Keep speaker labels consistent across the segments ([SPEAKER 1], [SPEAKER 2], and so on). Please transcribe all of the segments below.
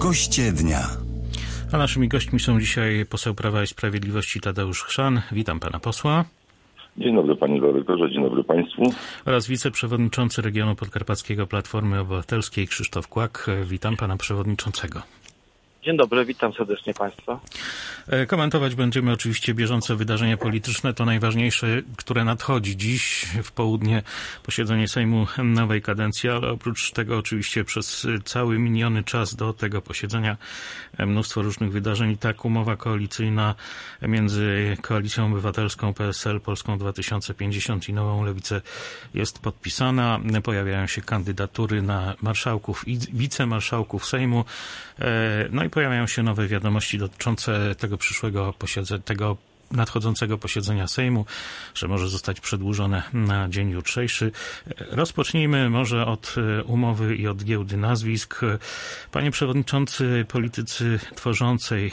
[SPEAKER 1] Goście dnia.
[SPEAKER 2] A naszymi gośćmi są dzisiaj poseł Prawa i Sprawiedliwości Tadeusz Chrzan. Witam pana posła.
[SPEAKER 3] Dzień dobry panie dyrektorze, dzień dobry państwu.
[SPEAKER 2] Oraz wiceprzewodniczący regionu podkarpackiego Platformy Obywatelskiej Krzysztof Kłak. Witam pana przewodniczącego.
[SPEAKER 4] Dzień dobry, witam serdecznie państwa.
[SPEAKER 2] Komentować będziemy oczywiście bieżące wydarzenia polityczne, to najważniejsze, które nadchodzi dziś w południe, posiedzenie Sejmu nowej kadencji, ale oprócz tego oczywiście przez cały miniony czas do tego posiedzenia mnóstwo różnych wydarzeń. I tak umowa koalicyjna między Koalicją Obywatelską, PSL, Polską 2050 i Nową Lewicę jest podpisana. Pojawiają się kandydatury na marszałków i wicemarszałków Sejmu. No i pojawiają się nowe wiadomości dotyczące tego przyszłego posiedzenia, tego nadchodzącego posiedzenia Sejmu, że może zostać przedłużone na dzień jutrzejszy. Rozpocznijmy może od umowy i od giełdy nazwisk. Panie przewodniczący, politycy tworzącej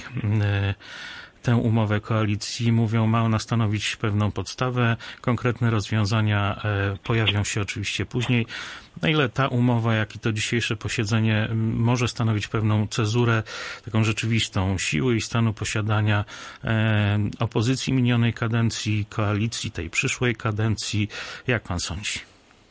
[SPEAKER 2] tę umowę koalicji mówią, ma ona stanowić pewną podstawę. Konkretne rozwiązania pojawią się oczywiście później. Na ile ta umowa, jak i to dzisiejsze posiedzenie może stanowić pewną cezurę, taką rzeczywistą siły i stanu posiadania opozycji minionej kadencji, koalicji tej przyszłej kadencji. Jak pan sądzi?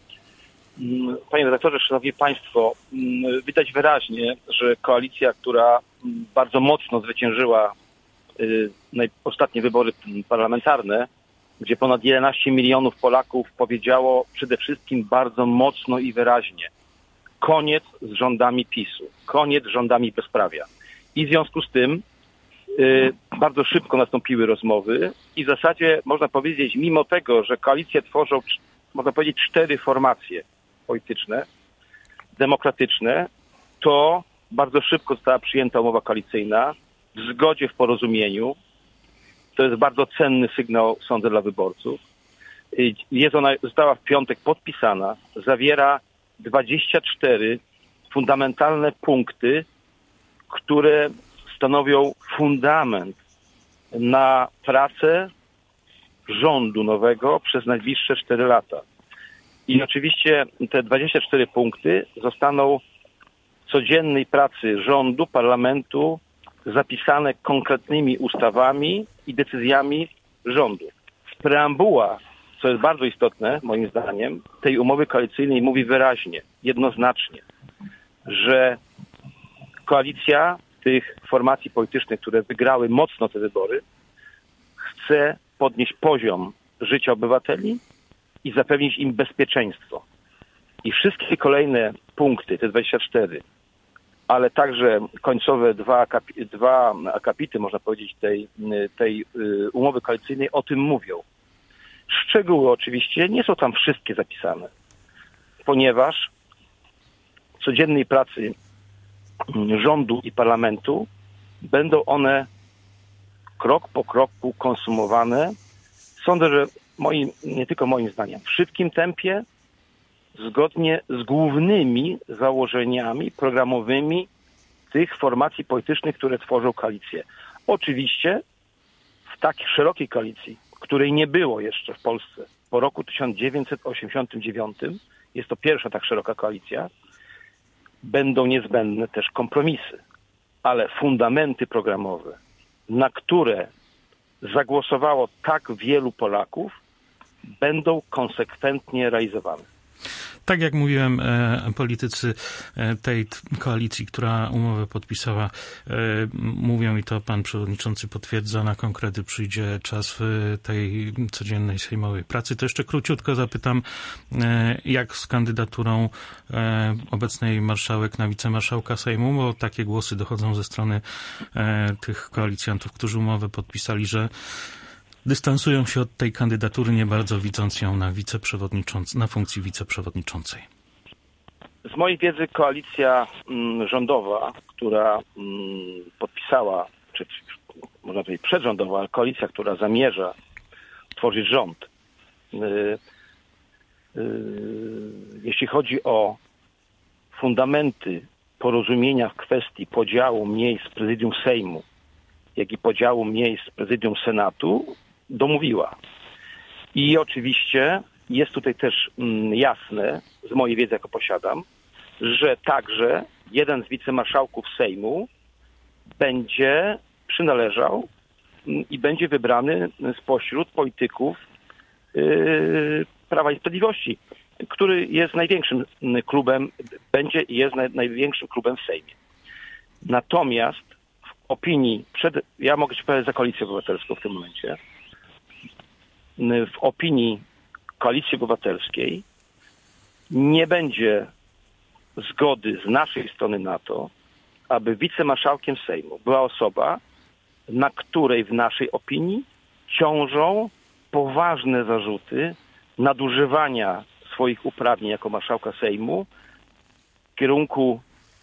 [SPEAKER 4] Panie redaktorze, szanowni państwo, widać wyraźnie, że koalicja, która bardzo mocno zwyciężyła ostatnie wybory parlamentarne, gdzie ponad 11 milionów Polaków powiedziało przede wszystkim bardzo mocno i wyraźnie: koniec z rządami PiS-u, koniec z rządami bezprawia. I w związku z tym bardzo szybko nastąpiły rozmowy i w zasadzie można powiedzieć, mimo tego, że koalicję tworzą, można powiedzieć, 4 formacje polityczne, demokratyczne, to bardzo szybko została przyjęta umowa koalicyjna w zgodzie, w porozumieniu. To jest bardzo cenny sygnał, sądzę, dla wyborców. Ona została w piątek podpisana, zawiera 24 fundamentalne punkty, które stanowią fundament na pracę rządu nowego przez najbliższe 4 lata. I oczywiście te 24 punkty zostaną w codziennej pracy rządu, parlamentu zapisane konkretnymi ustawami i decyzjami rządu. Preambuła, co jest bardzo istotne moim zdaniem, tej umowy koalicyjnej mówi wyraźnie, jednoznacznie, że koalicja tych formacji politycznych, które wygrały mocno te wybory, chce podnieść poziom życia obywateli i zapewnić im bezpieczeństwo. I wszystkie kolejne punkty, te 24, ale także końcowe dwa akapity, można powiedzieć, tej umowy koalicyjnej o tym mówią. Szczegóły oczywiście nie są tam wszystkie zapisane, ponieważ w codziennej pracy rządu i parlamentu będą one krok po kroku konsumowane. Sądzę, że nie tylko moim zdaniem, w szybkim tempie, zgodnie z głównymi założeniami programowymi tych formacji politycznych, które tworzą koalicję. Oczywiście w tak szerokiej koalicji, której nie było jeszcze w Polsce po roku 1989, jest to pierwsza tak szeroka koalicja, będą niezbędne też kompromisy, ale fundamenty programowe, na które zagłosowało tak wielu Polaków, będą konsekwentnie realizowane.
[SPEAKER 2] Tak jak mówiłem, politycy tej koalicji, która umowę podpisała, mówią, i to pan przewodniczący potwierdza, na konkrety przyjdzie czas w tej codziennej sejmowej pracy. To jeszcze króciutko zapytam, jak z kandydaturą obecnej marszałek na wicemarszałka Sejmu, bo takie głosy dochodzą ze strony tych koalicjantów, którzy umowę podpisali, że dystansują się od tej kandydatury, nie bardzo widząc ją na funkcji wiceprzewodniczącej.
[SPEAKER 4] Z mojej wiedzy koalicja rządowa, która podpisała, czy można powiedzieć przedrządowa, ale koalicja, która zamierza tworzyć rząd, jeśli chodzi o fundamenty porozumienia w kwestii podziału miejsc prezydium Sejmu, jak i podziału miejsc prezydium Senatu, domówiła. I oczywiście jest tutaj też jasne, z mojej wiedzy, jaką posiadam, że także jeden z wicemarszałków Sejmu będzie przynależał i będzie wybrany spośród polityków Prawa i Sprawiedliwości, który jest największym klubem, będzie i jest największym klubem w Sejmie. Natomiast w opinii, ja mogę się powiedzieć za Koalicję Obywatelską w tym momencie, w opinii Koalicji Obywatelskiej nie będzie zgody z naszej strony na to, aby wicemarszałkiem Sejmu była osoba, na której w naszej opinii ciążą poważne zarzuty nadużywania swoich uprawnień jako marszałka Sejmu w kierunku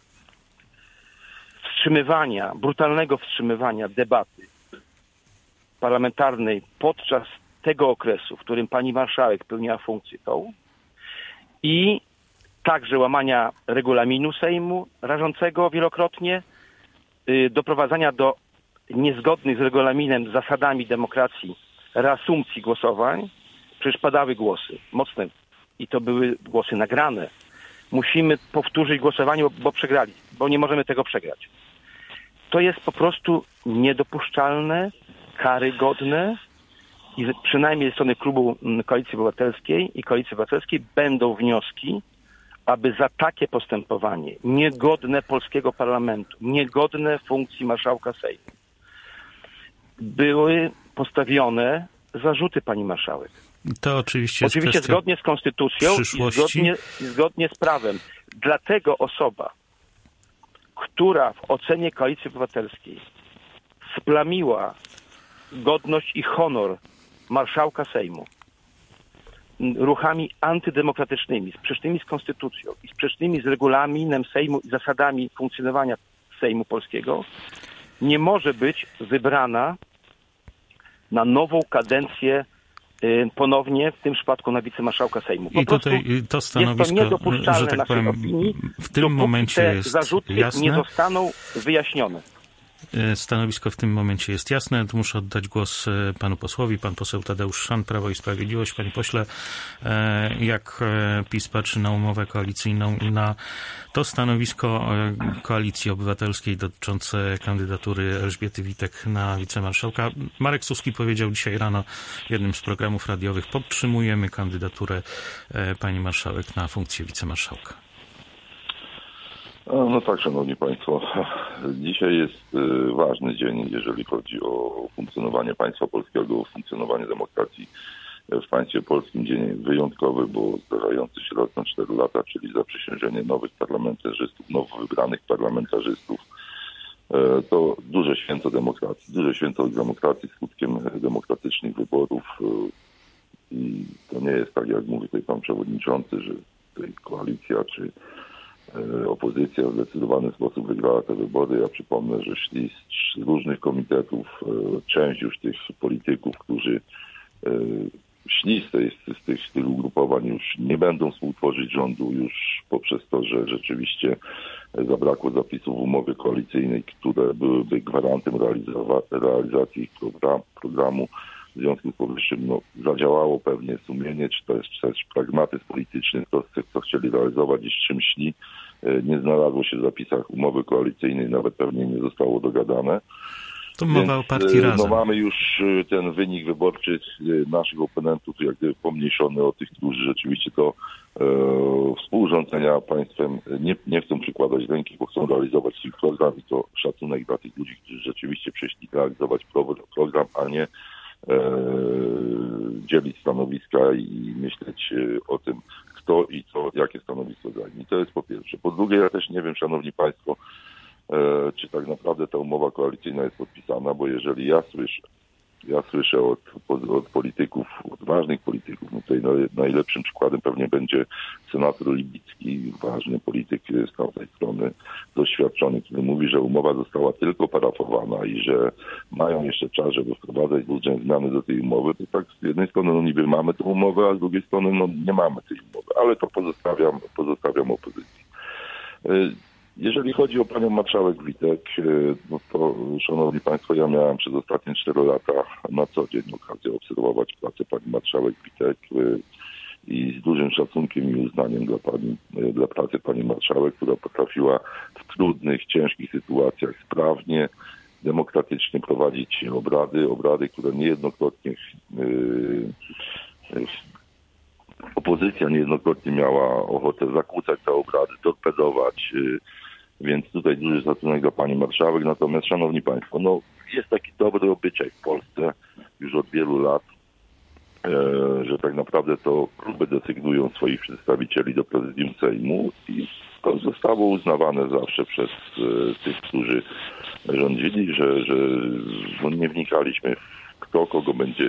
[SPEAKER 4] brutalnego wstrzymywania debaty parlamentarnej podczas tego okresu, w którym pani marszałek pełniła funkcję tą, i także łamania regulaminu Sejmu rażącego wielokrotnie, doprowadzania do niezgodnych z regulaminem, zasadami demokracji, reasumpcji głosowań. Przecież padały głosy mocne i to były głosy nagrane. Musimy powtórzyć głosowanie, bo przegrali, bo nie możemy tego przegrać. To jest po prostu niedopuszczalne, karygodne i przynajmniej ze strony klubu Koalicji Obywatelskiej i Koalicji Obywatelskiej będą wnioski, aby za takie postępowanie niegodne polskiego parlamentu, niegodne funkcji marszałka Sejmu, były postawione zarzuty pani marszałek.
[SPEAKER 2] To oczywiście
[SPEAKER 4] zgodnie z konstytucją i zgodnie z prawem. Dlatego osoba, która w ocenie Koalicji Obywatelskiej splamiła godność i honor marszałka Sejmu ruchami antydemokratycznymi, sprzecznymi z konstytucją i sprzecznymi z regulaminem Sejmu i zasadami funkcjonowania Sejmu polskiego, nie może być wybrana na nową kadencję ponownie, w tym przypadku na wicemarszałka Sejmu.
[SPEAKER 2] I tutaj to stanowisko,
[SPEAKER 4] jest to niedopuszczalne,
[SPEAKER 2] że tak powiem,
[SPEAKER 4] opinii,
[SPEAKER 2] w tym momencie
[SPEAKER 4] te
[SPEAKER 2] jest
[SPEAKER 4] zarzuty
[SPEAKER 2] jasne.
[SPEAKER 4] nie zostaną wyjaśnione.
[SPEAKER 2] Stanowisko w tym momencie jest jasne. Tu muszę oddać głos panu posłowi. Pan poseł Tadeusz Chrzan, Prawo i Sprawiedliwość. Panie pośle, jak PiS patrzy na umowę koalicyjną i na to stanowisko Koalicji Obywatelskiej dotyczące kandydatury Elżbiety Witek na wicemarszałka? Marek Suski powiedział dzisiaj rano w jednym z programów radiowych: podtrzymujemy kandydaturę pani marszałek na funkcję wicemarszałka.
[SPEAKER 3] No tak, szanowni państwo, dzisiaj jest ważny dzień, jeżeli chodzi o funkcjonowanie państwa polskiego, o funkcjonowanie demokracji w państwie polskim. Dzień wyjątkowy, bo zdarzający się raz na 4 lata, czyli zaprzysiężenie nowych parlamentarzystów, nowo wybranych parlamentarzystów. To duże święto demokracji, skutkiem demokratycznych wyborów. I to nie jest tak, jak mówi tutaj pan przewodniczący, że tutaj koalicja czy opozycja w zdecydowany sposób wygrała te wybory. Ja przypomnę, że szli z różnych komitetów, część już tych polityków, którzy szli z tych ugrupowań, już nie będą współtworzyć rządu, już poprzez to, że rzeczywiście zabrakło zapisów umowy koalicyjnej, które byłyby gwarantem realizacji ich programu. W związku z powyższym zadziałało pewnie sumienie, czy też pragmatyzm polityczny, co chcieli realizować i z czym szli. Nie znalazło się w zapisach umowy koalicyjnej, nawet pewnie nie zostało dogadane.
[SPEAKER 2] To mowa o partii Razem.
[SPEAKER 3] Mamy już ten wynik wyborczy naszych oponentów, jak gdyby pomniejszony o tych, którzy rzeczywiście do współrządzenia państwem nie chcą przykładać ręki, bo chcą realizować swój program, i to szacunek dla tych ludzi, którzy rzeczywiście przyszli realizować program, a nie dzielić stanowiska i myśleć o tym, kto i co, jakie stanowisko zajmie. To jest po pierwsze. Po drugie, ja też nie wiem, szanowni państwo, czy tak naprawdę ta umowa koalicyjna jest podpisana, bo jeżeli ja słyszę od polityków, od ważnych polityków, no tutaj najlepszym przykładem pewnie będzie senator Libicki, ważny polityk z tamtej strony, doświadczony, który mówi, że umowa została tylko parafowana i że mają jeszcze czas, żeby wprowadzać różne zmiany do tej umowy. To tak z jednej strony niby mamy tę umowę, a z drugiej strony nie mamy tej umowy, ale to pozostawiam opozycji. Jeżeli chodzi o panią marszałek Witek, no to, szanowni państwo, ja miałem przez ostatnie 4 lata na co dzień okazję obserwować pracę pani marszałek Witek i z dużym szacunkiem i uznaniem dla pracy pani marszałek, która potrafiła w trudnych, ciężkich sytuacjach sprawnie, demokratycznie prowadzić obrady, które niejednokrotnie opozycja niejednokrotnie miała ochotę zakłócać te obrady, torpedować, więc tutaj duży szacunek dla pani marszałek. Natomiast, szanowni państwo, jest taki dobry obyczaj w Polsce już od wielu lat, że tak naprawdę to kluby desygnują swoich przedstawicieli do prezydium Sejmu i to zostało uznawane zawsze przez tych, którzy rządzili, że nie wnikaliśmy w kto kogo będzie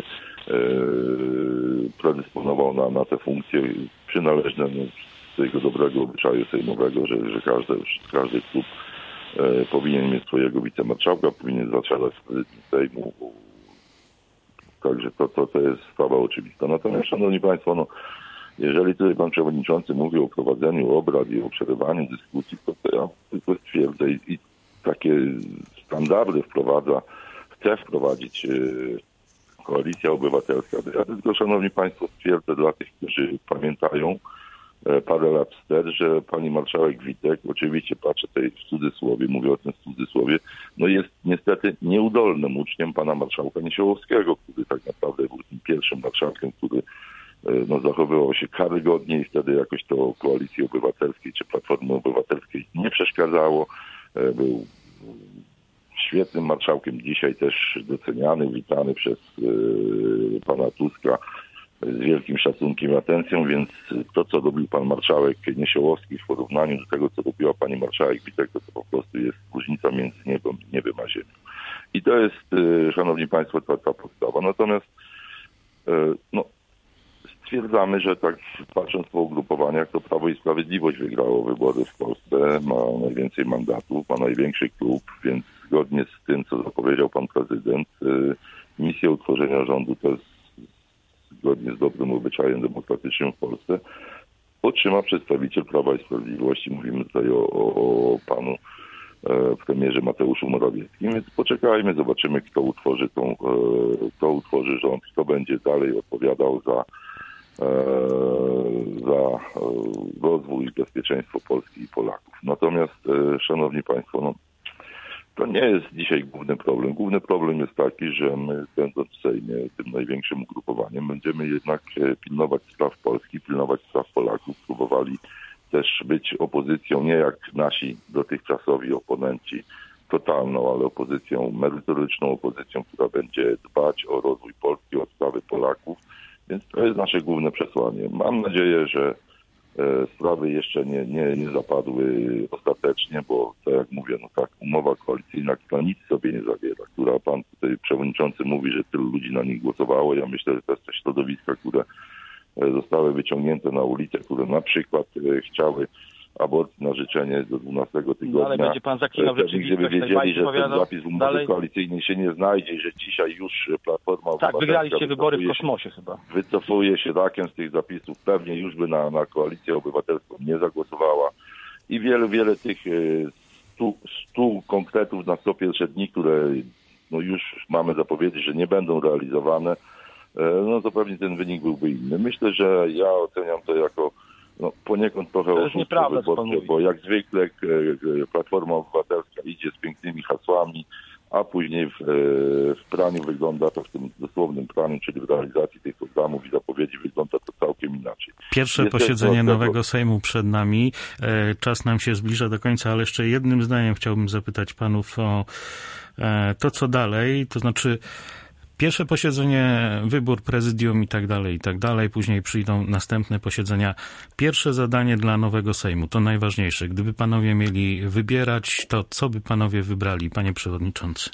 [SPEAKER 3] predysponował na te funkcje przynależne z tego dobrego obyczaju sejmowego, że każdy klub powinien mieć swojego wicemarszałka, powinien zasiadać w prezydium Sejmu. Także to jest sprawa oczywista. Natomiast, szanowni państwo, jeżeli tutaj pan przewodniczący mówi o prowadzeniu obrad i o przerywaniu dyskusji, to ja tylko stwierdzę i takie standardy chce wprowadzić Koalicja Obywatelska. Ja tylko, szanowni państwo, stwierdzę dla tych, którzy pamiętają parę lat wstecz, że pani marszałek Witek, oczywiście patrzę tutaj w cudzysłowie, mówię o tym w cudzysłowie, jest niestety nieudolnym uczniem pana marszałka Niesiołowskiego, który tak naprawdę był tym pierwszym marszałkiem, który zachowywał się karygodnie i wtedy jakoś to Koalicji Obywatelskiej czy Platformy Obywatelskiej nie przeszkadzało. Był świetnym marszałkiem, dzisiaj też doceniany, witany przez pana Tuska z wielkim szacunkiem i atencją, więc to, co robił pan marszałek Niesiołowski w porównaniu do tego, co robiła pani marszałek Witek, to po prostu jest różnica między niebem a ziemią. I to jest, szanowni państwo, ta podstawa. Natomiast stwierdzamy, że tak patrząc po ugrupowaniach, to Prawo i Sprawiedliwość wygrało wybory w Polsce, ma najwięcej mandatów, ma największy klub, więc zgodnie z tym, co zapowiedział pan prezydent, misję utworzenia rządu to jest zgodnie z dobrym obyczajem demokratycznym w Polsce otrzyma przedstawiciel Prawa i Sprawiedliwości. Mówimy tutaj o panu premierze Mateuszu Morawieckim, więc poczekajmy, zobaczymy, kto utworzy rząd, kto będzie dalej odpowiadał za rozwój i bezpieczeństwo Polski i Polaków. Natomiast, szanowni państwo, to nie jest dzisiaj główny problem. Główny problem jest taki, że my, będąc w Sejmie, tym największym ugrupowaniem, będziemy jednak pilnować spraw Polski, pilnować spraw Polaków. Próbowali też być opozycją, nie jak nasi dotychczasowi oponenci, totalną, ale opozycją merytoryczną, opozycją, która będzie dbać o rozwój Polski, o sprawy Polaków. Więc to jest nasze główne przesłanie. Mam nadzieję, że sprawy jeszcze nie zapadły ostatecznie, bo tak jak mówię, umowa koalicyjna, która nic sobie nie zawiera, która pan tutaj przewodniczący mówi, że tylu ludzi na nich głosowało. Ja myślę, że to jest te środowiska, które zostały wyciągnięte na ulicę, które na przykład chciały aborcji na życzenie do 12 tygodnia.
[SPEAKER 4] Ale będzie pan zaklinał rzeczywistość.
[SPEAKER 3] Gdyby wiedzieli, że ten zapis w umowie koalicyjnej się nie znajdzie i że dzisiaj już Platforma Obywatelska...
[SPEAKER 4] Tak, wygraliście wybory w kosmosie chyba.
[SPEAKER 3] Wycofuje się rakiem z tych zapisów. Pewnie już by na Koalicję Obywatelską nie zagłosowała. I wiele tych 100 konkretów na 101 dni, które już mamy zapowiedzieć, że nie będą realizowane, to pewnie ten wynik byłby inny. Myślę, że ja oceniam to jako poniekąd trochę oszustwo wyborcze, bo jak zwykle Platforma Obywatelska idzie z pięknymi hasłami, a później w praniu wygląda to, w tym dosłownym praniu, czyli w realizacji tych programów i zapowiedzi wygląda to całkiem inaczej.
[SPEAKER 2] Pierwsze posiedzenie nowego Sejmu przed nami. Czas nam się zbliża do końca, ale jeszcze jednym zdaniem chciałbym zapytać panów o to, co dalej, to znaczy pierwsze posiedzenie, wybór prezydium i tak dalej, później przyjdą następne posiedzenia. Pierwsze zadanie dla nowego Sejmu, to najważniejsze. Gdyby panowie mieli wybierać, to co by panowie wybrali, panie przewodniczący?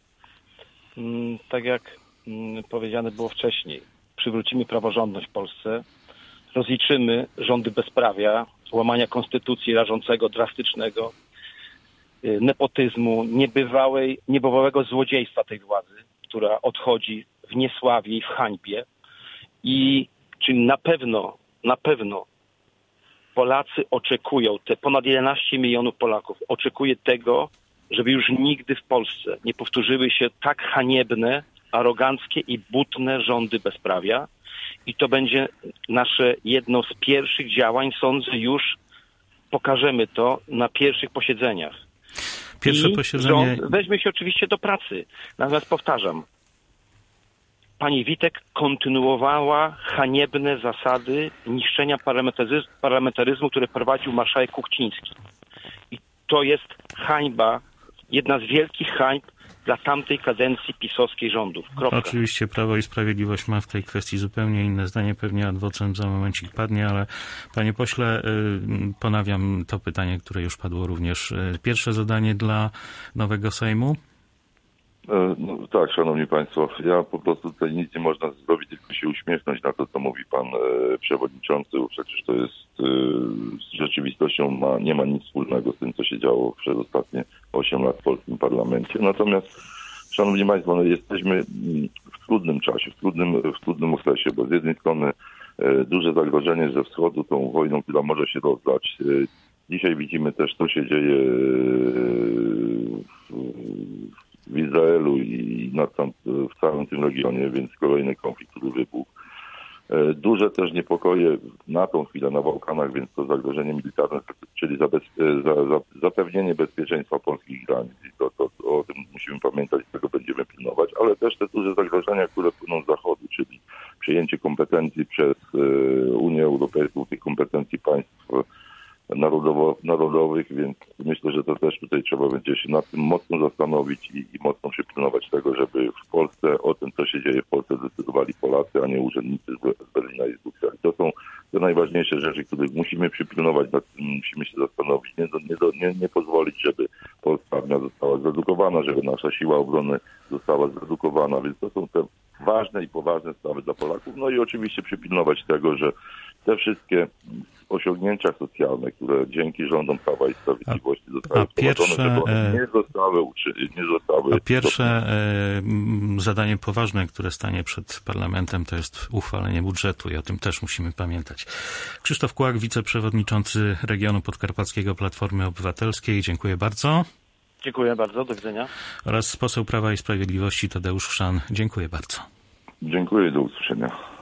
[SPEAKER 4] Tak jak powiedziane było wcześniej, przywrócimy praworządność w Polsce, rozliczymy rządy bezprawia, łamania konstytucji rażącego, drastycznego, nepotyzmu, niebywałego złodziejstwa tej władzy, która odchodzi w niesławie i w hańbie. I czyli na pewno Polacy oczekują, te ponad 11 milionów Polaków oczekuje tego, żeby już nigdy w Polsce nie powtórzyły się tak haniebne, aroganckie i butne rządy bezprawia i to będzie nasze jedno z pierwszych działań. Sądzę, już pokażemy to na pierwszych posiedzeniach.
[SPEAKER 2] Pierwsze posiedzenie...
[SPEAKER 4] Rząd weźmie się oczywiście do pracy. Natomiast powtarzam, pani Witek kontynuowała haniebne zasady niszczenia parlamentaryzmu, które prowadził marszałek Kuchciński. I to jest hańba, jedna z wielkich hańb dla tamtej kadencji pisowskiej rządów. Kropka.
[SPEAKER 2] Oczywiście Prawo i Sprawiedliwość ma w tej kwestii zupełnie inne zdanie. Pewnie ad vocem za momencik padnie, ale panie pośle, ponawiam to pytanie, które już padło również. Pierwsze zadanie dla nowego Sejmu?
[SPEAKER 3] No, tak, szanowni państwo, ja po prostu tutaj nic nie można zrobić, tylko się uśmiechnąć na to, co mówi pan przewodniczący, bo przecież to jest z rzeczywistością nie ma nic wspólnego z tym, co się działo przez ostatnie 8 lat w polskim parlamencie. Natomiast, szanowni państwo, no jesteśmy w trudnym czasie, w trudnym okresie, bo z jednej strony duże zagrożenie ze wschodu, tą wojną, która może się rozlać. Dzisiaj widzimy też, co się dzieje w Izraelu i w całym tym regionie, więc kolejny konflikt, który wybuchł. Duże też niepokoje na tą chwilę na Bałkanach, więc to zagrożenie militarne, czyli zapewnienie bezpieczeństwa polskich granic. I to o tym musimy pamiętać, tego będziemy pilnować, ale też te duże zagrożenia, które płyną z zachodu, czyli przejęcie kompetencji przez Unię Europejską, tych kompetencji państw narodowych, więc myślę, że to też tutaj trzeba będzie się nad tym mocno zastanowić i mocno przypilnować tego, żeby w Polsce o tym, co się dzieje w Polsce, decydowali Polacy, a nie urzędnicy z Berlina i z Brukseli. To są te najważniejsze rzeczy, których musimy przypilnować, nad tym musimy się zastanowić. Nie pozwolić, żeby polska armia została zredukowana, żeby nasza siła obrony została zredukowana, więc to są te ważne i poważne sprawy dla Polaków. No i oczywiście przypilnować tego, że te wszystkie osiągnięcia socjalne, które dzięki rządom Prawa i Sprawiedliwości zostały wprowadzone, nie zostały.
[SPEAKER 2] A pierwsze zadanie poważne, które stanie przed parlamentem, to jest uchwalenie budżetu i o tym też musimy pamiętać. Krzysztof Kłak, wiceprzewodniczący regionu podkarpackiego Platformy Obywatelskiej. Dziękuję bardzo.
[SPEAKER 4] Dziękuję bardzo, do widzenia.
[SPEAKER 2] Oraz poseł Prawa i Sprawiedliwości Tadeusz Chrzan. Dziękuję bardzo.
[SPEAKER 3] Dziękuję, do usłyszenia.